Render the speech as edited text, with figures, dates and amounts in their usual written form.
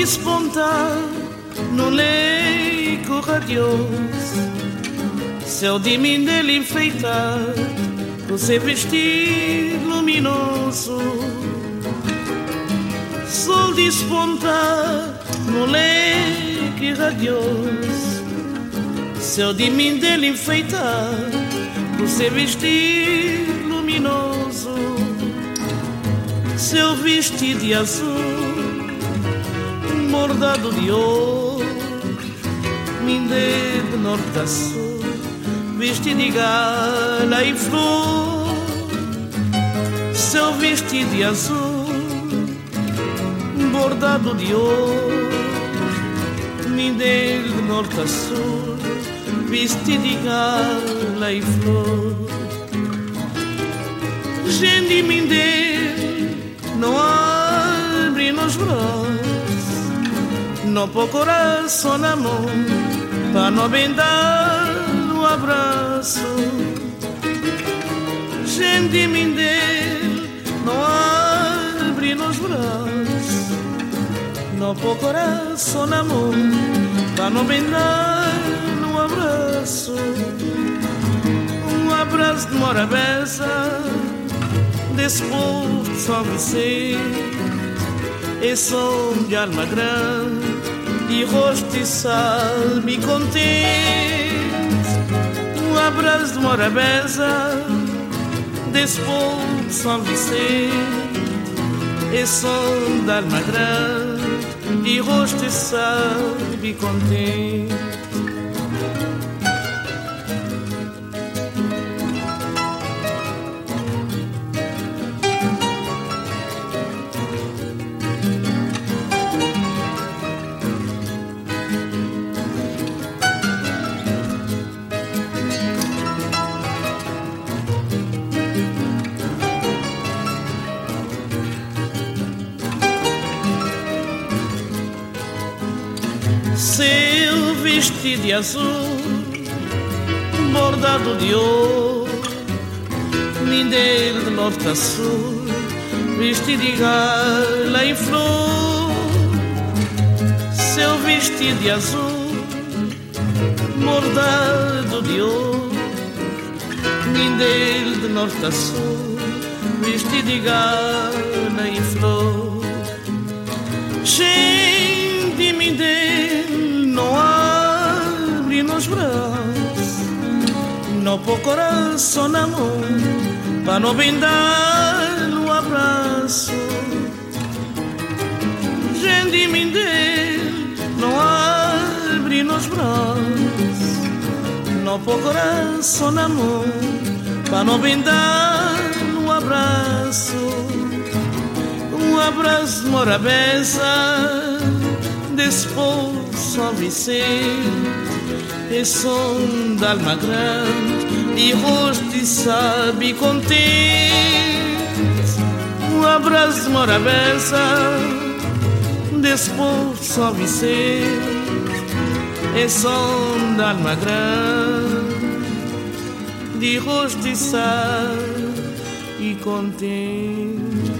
despontar no leito radioso, céu de mim dele enfeitar o seu vestido luminoso. Sol despontar no leque radioso, céu de mim dele enfeitar o seu vestido luminoso. Seu vestido de azul bordado de ouro, minde de norte a sul, vestido de gala e flor. Seu vestido de azul bordado de ouro, minde de norte a sul, vestido de gala e flor. Gente minde não abre nos braços, não pôr coração na mão, para não bendar o abraço. Gente minde não abre nos braços, não pôr coração na mão, para não bendar o abraço. Um abraço de Morabeza, depois de São Vicente, é som de alma grande e rosto e salme contente. Um abraço de Morabeza, depois de São Vicente, é som de alma grande e rosto e salme contente. Seu vestido de azul bordado de ouro, mindeiro de norte a sul, vestido de gala e flor. Seu vestido de azul bordado de ouro, mindeiro de norte a sul, vestido de gala e flor. Gente mindeiro não abre nos braços, não pôr coração na mão, para não bendar o abraço. Gente mindeiro não abre nos braços, não pôr coração na mão, para não bendar o abraço. Um abraço de Morabeza, depois São Vicente, é som de alma grande e rosto e sabe contente. Um abraço de Morabeza, depois São Vicente, é som de alma grande de rosto e sabe contente.